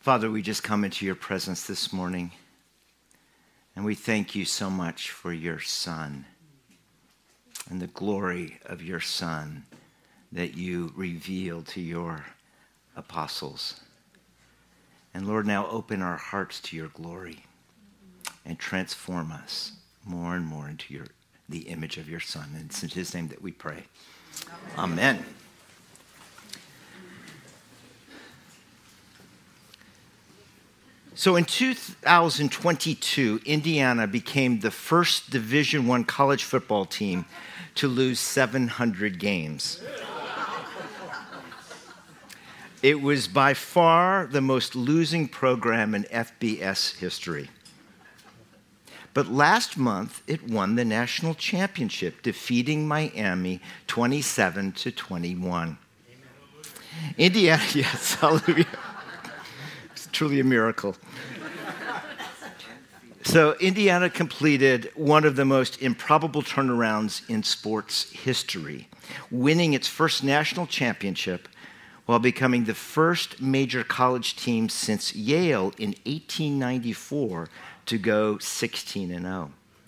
Father, we just come into your presence this morning, and we thank you so much for your Son and the glory of your Son that you revealed to your apostles. And Lord, now open our hearts to your glory and transform us more and more into the image of your Son. And it's in his name that we pray. Amen. So in 2022, Indiana became the first Division I college football team to lose 700 games. It was by far the most losing program in FBS history. But last month, it won the national championship, defeating Miami 27-21. Indiana, yes, hallelujah. It's truly a miracle. So Indiana completed one of the most improbable turnarounds in sports history, winning its first national championship while becoming the first major college team since Yale in 1894 to go 16-0.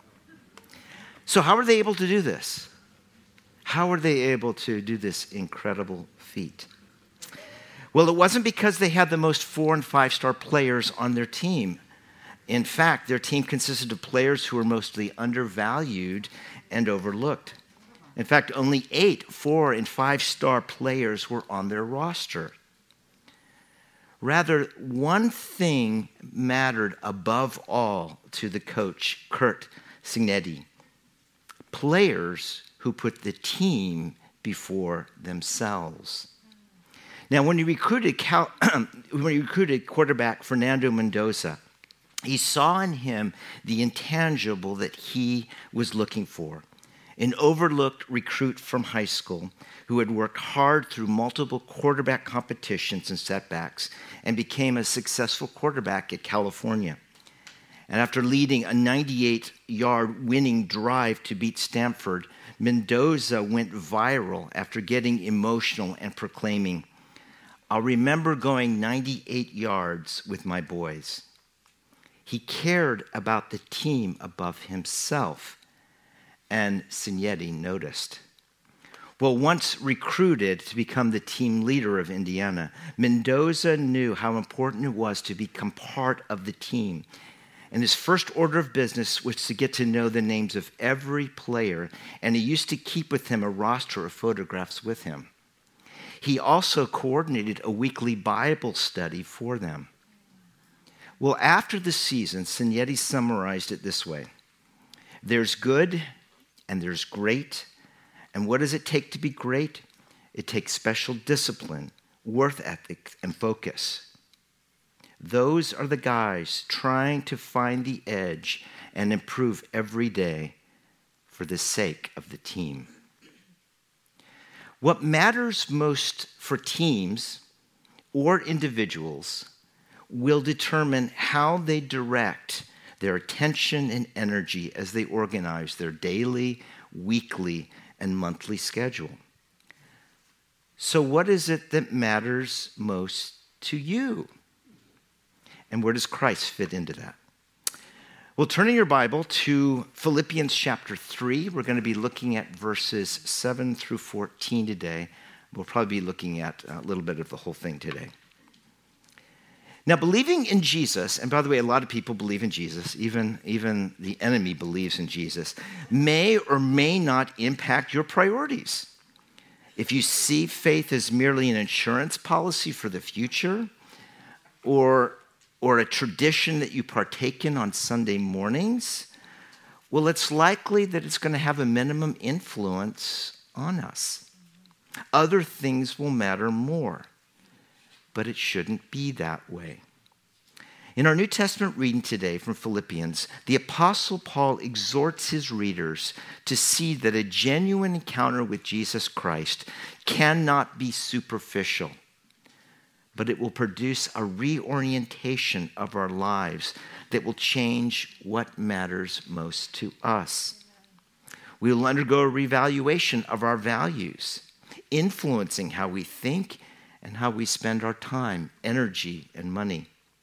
So how were they able to do this? How were they able to do this incredible feat? Well, it wasn't because they had the most 4- and 5-star players on their team. In fact, their team consisted of players who were mostly undervalued and overlooked. In fact, only 8 4- and 5-star players were on their roster. Rather, one thing mattered above all to the coach, Curt Cignetti: players who put the team before themselves. Now, when he recruited quarterback Fernando Mendoza, he saw in him the intangible that he was looking for. An overlooked recruit from high school who had worked hard through multiple quarterback competitions and setbacks and became a successful quarterback at California. And after leading a 98-yard winning drive to beat Stanford, Mendoza went viral after getting emotional and proclaiming, "I'll remember going 98 yards with my boys." He cared about the team above himself, and Cignetti noticed. Well, once recruited to become the team leader of Indiana, Mendoza knew how important it was to become part of the team. And his first order of business was to get to know the names of every player, and he used to keep with him a roster of photographs with him. He also coordinated a weekly Bible study for them. Well, after the season, Cignetti summarized it this way: there's good and there's great. And what does it take to be great? It takes special discipline, work ethic, and focus. Those are the guys trying to find the edge and improve every day for the sake of the team. What matters most for teams or individuals will determine how they direct their attention and energy as they organize their daily, weekly, and monthly schedule. So what is it that matters most to you? And where does Christ fit into that? Well, turn in your Bible to Philippians chapter 3. We're going to be looking at verses 7 through 14 today. We'll probably be looking at a little bit of the whole thing today. Now, believing in Jesus, and by the way, a lot of people believe in Jesus, even the enemy believes in Jesus, may or may not impact your priorities. If you see faith as merely an insurance policy for the future, or a tradition that you partake in on Sunday mornings, well, it's likely that it's going to have a minimum influence on us. Other things will matter more. But it shouldn't be that way. In our New Testament reading today from Philippians, the Apostle Paul exhorts his readers to see that a genuine encounter with Jesus Christ cannot be superficial, but it will produce a reorientation of our lives that will change what matters most to us. We will undergo a reevaluation of our values, influencing how we think and how we spend our time, energy, and money.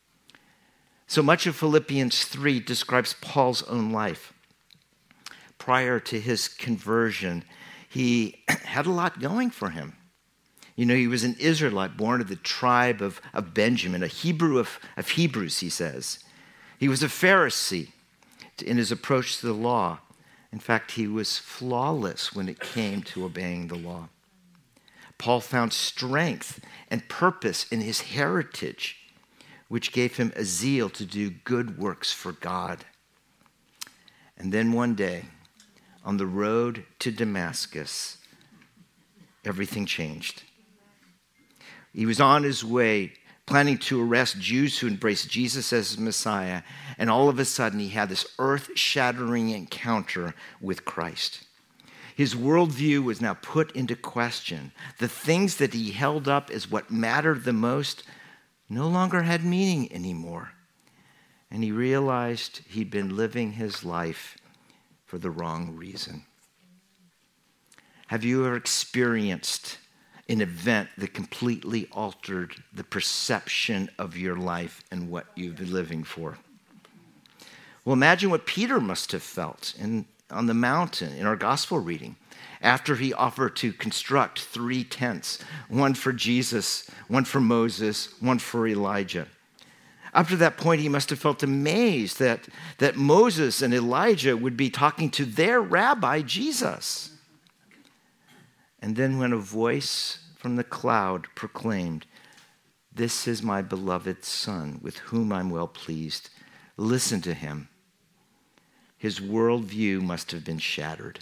So much of Philippians 3 describes Paul's own life. Prior to his conversion, he had a lot going for him. You know, he was an Israelite born of the tribe of Benjamin, a Hebrew of Hebrews, he says. He was a Pharisee in his approach to the law. In fact, he was flawless when it came to obeying the law. Paul found strength and purpose in his heritage, which gave him a zeal to do good works for God. And then one day, on the road to Damascus, everything changed. He was on his way, planning to arrest Jews who embraced Jesus as Messiah, and all of a sudden he had this earth-shattering encounter with Christ. His worldview was now put into question. The things that he held up as what mattered the most no longer had meaning anymore. And he realized he'd been living his life for the wrong reason. Have you ever experienced an event that completely altered the perception of your life and what you've been living for? Well, imagine what Peter must have felt on the mountain in our gospel reading after he offered to construct 3 tents, one for Jesus, one for Moses, one for Elijah. Up to that point, he must have felt amazed that Moses and Elijah would be talking to their rabbi, Jesus. And then when a voice from the cloud proclaimed, "This is my beloved Son, with whom I'm well pleased. Listen to him." His worldview must have been shattered.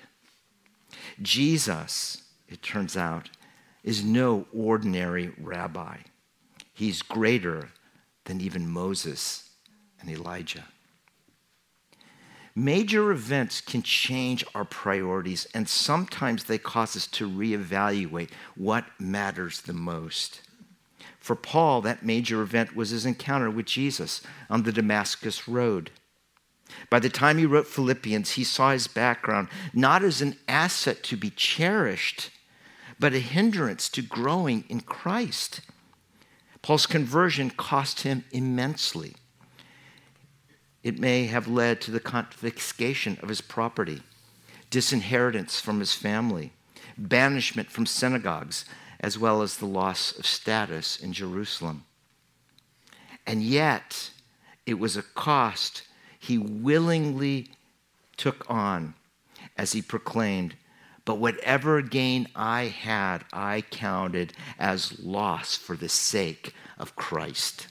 Jesus, it turns out, is no ordinary rabbi. He's greater than even Moses and Elijah. Major events can change our priorities, and sometimes they cause us to reevaluate what matters the most. For Paul, that major event was his encounter with Jesus on the Damascus Road. By the time he wrote Philippians, he saw his background not as an asset to be cherished, but a hindrance to growing in Christ. Paul's conversion cost him immensely. It may have led to the confiscation of his property, disinheritance from his family, banishment from synagogues, as well as the loss of status in Jerusalem. And yet, it was a cost he willingly took on as he proclaimed, "But whatever gain I had, I counted as loss for the sake of Christ."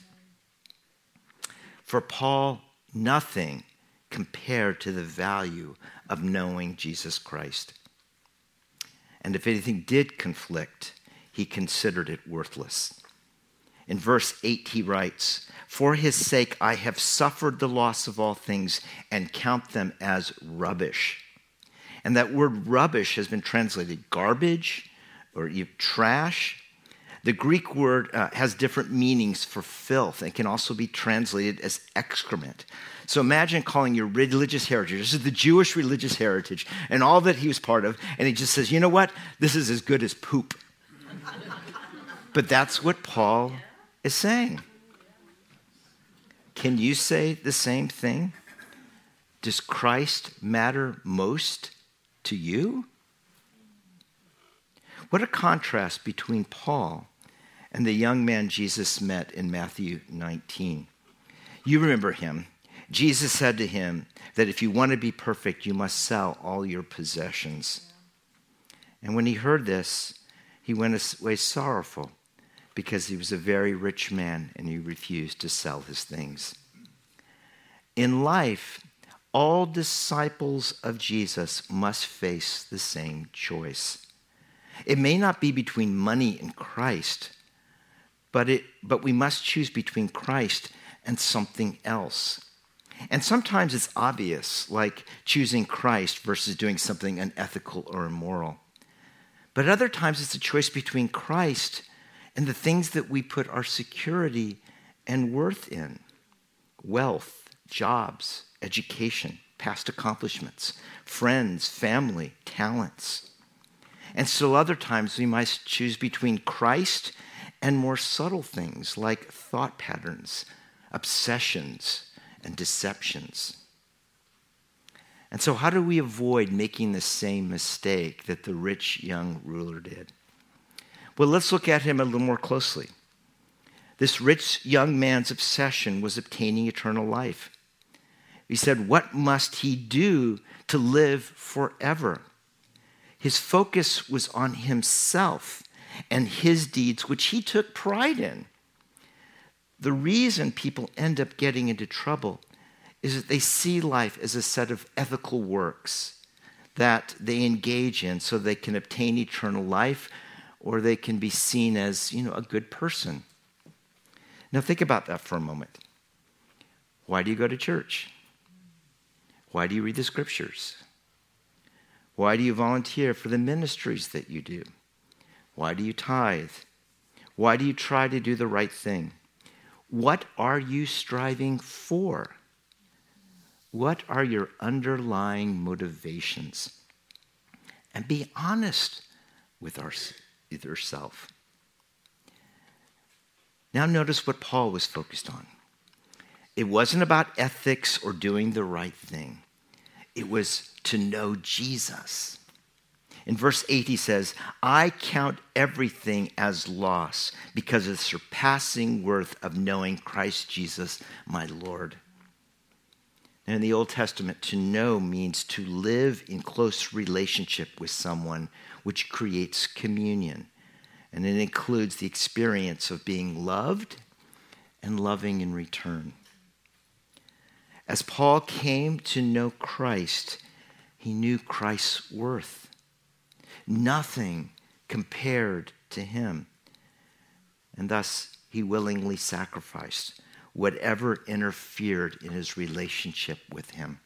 For Paul, nothing compared to the value of knowing Jesus Christ. And if anything did conflict, he considered it worthless. In verse 8, he writes, "For his sake I have suffered the loss of all things and count them as rubbish." And that word rubbish has been translated garbage or trash. The Greek word has different meanings for filth and can also be translated as excrement. So imagine calling your religious heritage, this is the Jewish religious heritage, and all that he was part of, and he just says, "You know what? This is as good as poop." But that's what Paul is saying. Can you say the same thing? Does Christ matter most to you? What a contrast between Paul and the young man Jesus met in Matthew 19. You remember him. Jesus said to him that if you want to be perfect, you must sell all your possessions. And when he heard this, he went away sorrowful, because he was a very rich man and he refused to sell his things. In life, all disciples of Jesus must face the same choice. It may not be between money and Christ, but we must choose between Christ and something else. And sometimes it's obvious, like choosing Christ versus doing something unethical or immoral. But other times it's a choice between Christ and the things that we put our security and worth in: wealth, jobs, education, past accomplishments, friends, family, talents. And still other times we must choose between Christ and more subtle things like thought patterns, obsessions, and deceptions. And so how do we avoid making the same mistake that the rich young ruler did? Well, let's look at him a little more closely. This rich young man's obsession was obtaining eternal life. He said, what must he do to live forever? His focus was on himself and his deeds, which he took pride in. The reason people end up getting into trouble is that they see life as a set of ethical works that they engage in so they can obtain eternal life, or they can be seen as, a good person. Now think about that for a moment. Why do you go to church? Why do you read the scriptures? Why do you volunteer for the ministries that you do? Why do you tithe? Why do you try to do the right thing? What are you striving for? What are your underlying motivations? And be honest with yourself. Now notice what Paul was focused on. It wasn't about ethics or doing the right thing. It was to know Jesus. In verse 8 he says, I count everything as loss because of the surpassing worth of knowing Christ Jesus, my Lord. And in the Old Testament, to know means to live in close relationship with someone, which creates communion. And it includes the experience of being loved and loving in return. As Paul came to know Christ, he knew Christ's worth. Nothing compared to him. And thus, he willingly sacrificed whatever interfered in his relationship with him.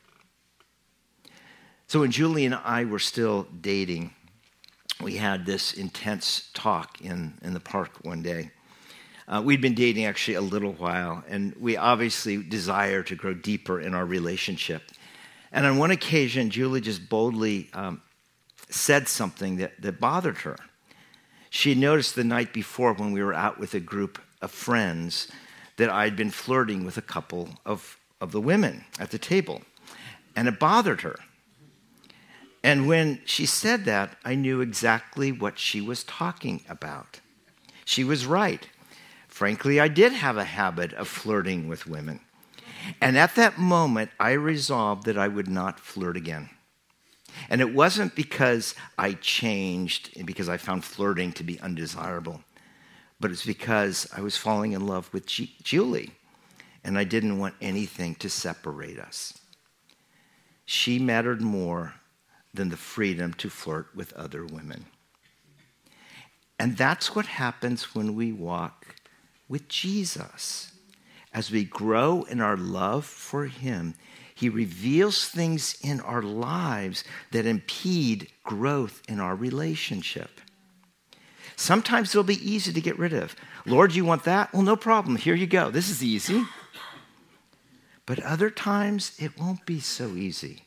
So when Julie and I were still dating, we had this intense talk in the park one day. We'd been dating actually a little while, and we obviously desired to grow deeper in our relationship. And on one occasion, Julie just boldly said something that bothered her. She had noticed the night before when we were out with a group of friends that I'd been flirting with a couple of the women at the table. And it bothered her. And when she said that, I knew exactly what she was talking about. She was right. Frankly, I did have a habit of flirting with women. And at that moment, I resolved that I would not flirt again. And it wasn't because I changed and because I found flirting to be undesirable, but it's because I was falling in love with Julie, and I didn't want anything to separate us. She mattered more than the freedom to flirt with other women. And that's what happens when we walk with Jesus. As we grow in our love for him, he reveals things in our lives that impede growth in our relationship. Sometimes it'll be easy to get rid of. Lord, you want that? Well, no problem. Here you go. This is easy. But other times it won't be so easy.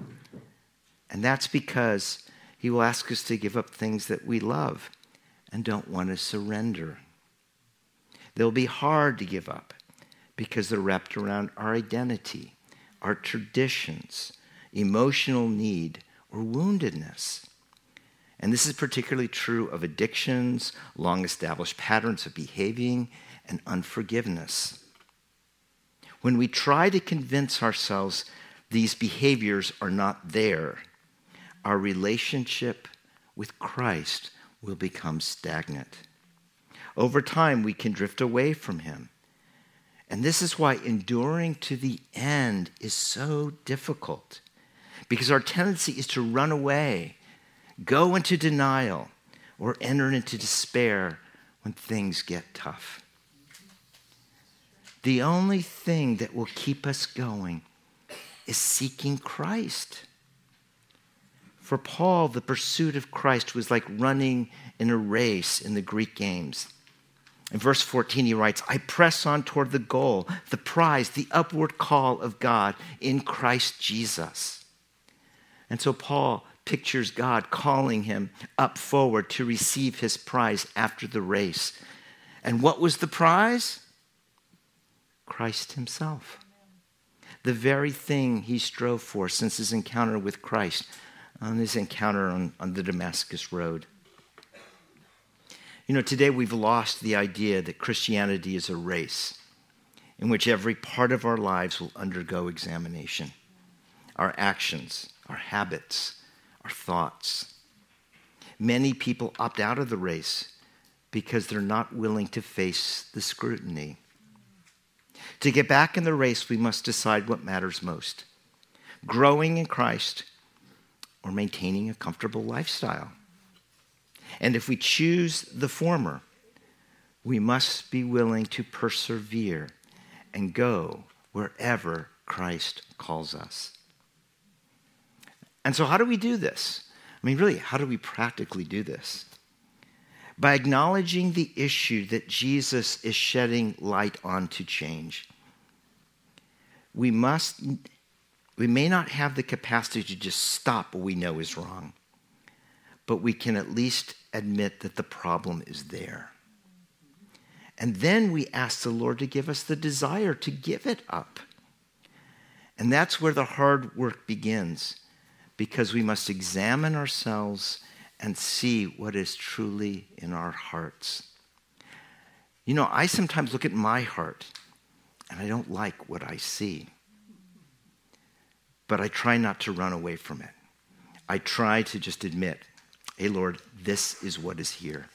And that's because he will ask us to give up things that we love and don't want to surrender. They'll be hard to give up because they're wrapped around our identity, our traditions, emotional need, or woundedness. And this is particularly true of addictions, long-established patterns of behaving, and unforgiveness. When we try to convince ourselves these behaviors are not there, our relationship with Christ will become stagnant. Over time, we can drift away from him. And this is why enduring to the end is so difficult, because our tendency is to run away, go into denial, or enter into despair when things get tough. The only thing that will keep us going is seeking Christ. For Paul, the pursuit of Christ was like running in a race in the Greek games. In verse 14, he writes, I press on toward the goal, the prize, the upward call of God in Christ Jesus. And so Paul pictures God calling him up forward to receive his prize after the race. And what was the prize? Christ himself. the very thing he strove for since his encounter with Christ, on his encounter on the Damascus Road. You know, today we've lost the idea that Christianity is a race in which every part of our lives will undergo examination. Our actions, our habits, our thoughts. Many people opt out of the race because they're not willing to face the scrutiny. To get back in the race, we must decide what matters most: growing in Christ or maintaining a comfortable lifestyle. And if we choose the former, we must be willing to persevere and go wherever Christ calls us. And so how do we do this? I mean, really, how do we practically do this? By acknowledging the issue that Jesus is shedding light on to change. We may not have the capacity to just stop what we know is wrong, but we can at least admit that the problem is there. And then we ask the Lord to give us the desire to give it up. And that's where the hard work begins, because we must examine ourselves and see what is truly in our hearts. You know, I sometimes look at my heart and I don't like what I see. But I try not to run away from it. I try to just admit, hey, Lord, this is what is here.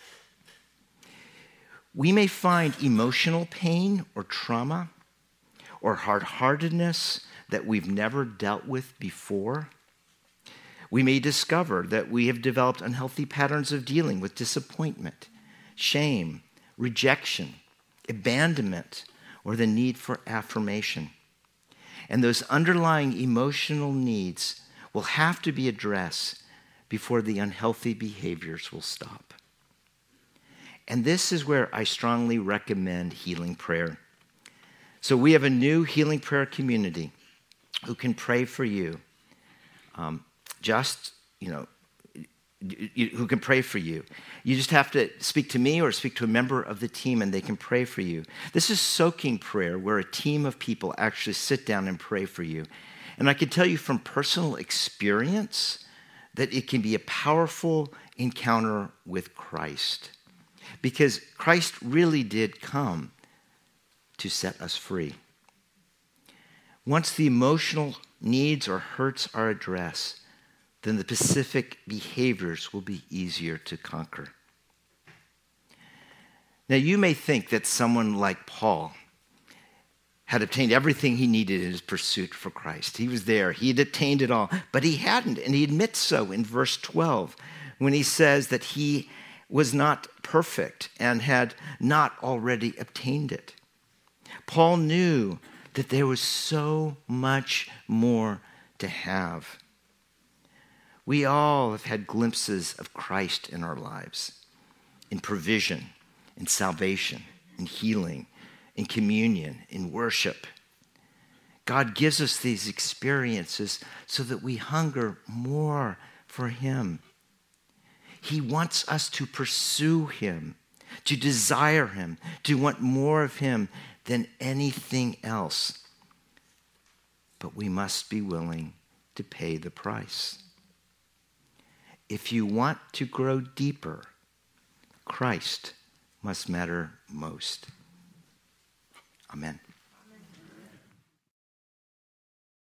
We may find emotional pain or trauma or hard-heartedness that we've never dealt with before. We may discover that we have developed unhealthy patterns of dealing with disappointment, shame, rejection, abandonment, or the need for affirmation. And those underlying emotional needs will have to be addressed before the unhealthy behaviors will stop. And this is where I strongly recommend healing prayer. So we have a new healing prayer community who can pray for you. Who can pray for you. You just have to speak to me or speak to a member of the team and they can pray for you. This is soaking prayer, where a team of people actually sit down and pray for you. And I can tell you from personal experience that it can be a powerful encounter with Christ, because Christ really did come to set us free. Once the emotional needs or hurts are addressed, then the specific behaviors will be easier to conquer. Now, you may think that someone like Paul had obtained everything he needed in his pursuit for Christ. He was there. He had attained it all, but he hadn't, and he admits so in verse 12 when he says that he was not perfect and had not already obtained it. Paul knew that there was so much more to have. We all have had glimpses of Christ in our lives, in provision, in salvation, in healing, in communion, in worship. God gives us these experiences so that we hunger more for Him. He wants us to pursue Him, to desire Him, to want more of Him than anything else. But we must be willing to pay the price. If you want to grow deeper, Christ must matter most. Amen.